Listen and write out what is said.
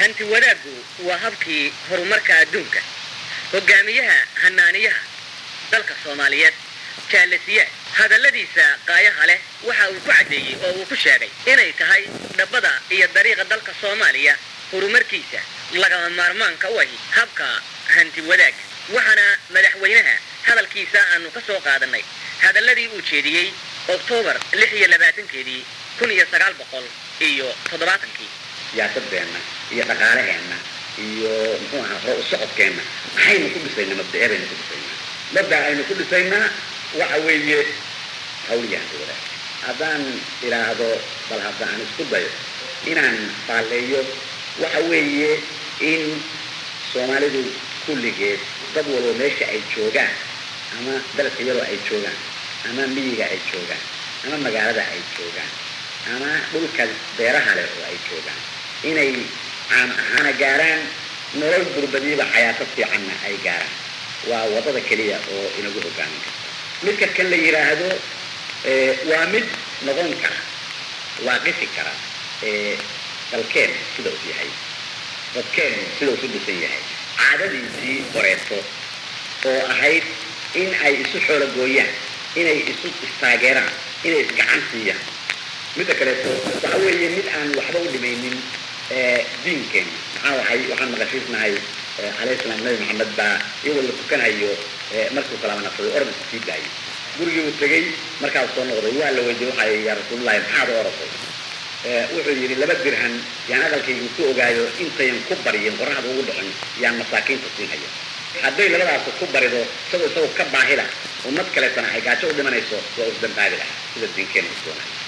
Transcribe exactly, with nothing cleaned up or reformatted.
hanti wadaaggu waa habkii horumarka adduunka hogaamiyaha hanaaniyaha dalka Soomaaliyeed jaalasiye hadalladiisa qaayaha leh waxa uu ku cadeeyay oo uu ku sheegay inay tahay dhabada iyo dariiqa dalka Soomaaliya horumarkiisa laga maarmaanka u yahay habka hanti wadaag waxana madaxweynaha hadalkiisa aanu ka soo qaadanay hadalladii uu jeediyay October lix iyo labaatan-keedii kun iyo sagaal boqol iyo toddobaatan-kii siyaasaddeena iyo dhaqaalaheena iyo muxuu ahaa hor u socodkeena maxaynu ku dhisaynaa mabda'eena ku dhisaynaa mabda aynu ku dhisaynaa waxa weeye hawliyahan wada haddaan ilaahdo bal haddaan isku dayo inaan faaleeyo waxa weeye in Soomaalidu kulligeed dad walba meesha ay joogaan ama dalka yaro ay joogaan ama miyiga ay joogaan ama magaalada ay joogaan ama dhulka beeraha leh oo ay joogaan inay aan ahaan gaaraan nolol burbadiiba xayaato fiicanna ay gaaraan waa wadada kaliya oo inagu hogaamin karta midka kan la yiraahdo ee waa mid noqon kara waa qisi kara ee dalkeen sida uu yahay dadkeen sida uu dhisan yahay caadadiisii qoreeto oo ahayd in ay isu xoolo gooyaan inay isu istaageeraan inay isgacan siiyaan midda kale waxa weeye mid aan waxba u dhimaynin ee diinkeen maxaa waxay waxaan maqashiisnahay عليه السلام نبي محمد با يقول لك كان هيو مركو كلام نفسه أرد كتير جاي قولي وتجي مركز صنع غضي ولا ويجوا حي يا رسول الله محاد ورسول وحيري لبد برهن يعني هذا الكي يسوق جايو أنت ينكبر ينقرح بقول عن يعني مساكين تصين هيا حدي لبد على كبر إذا سو سو كبر هلا ومتكلم أنا حاجة شو ده ما نيسو وقدام بعدها إذا الدين كان مسونا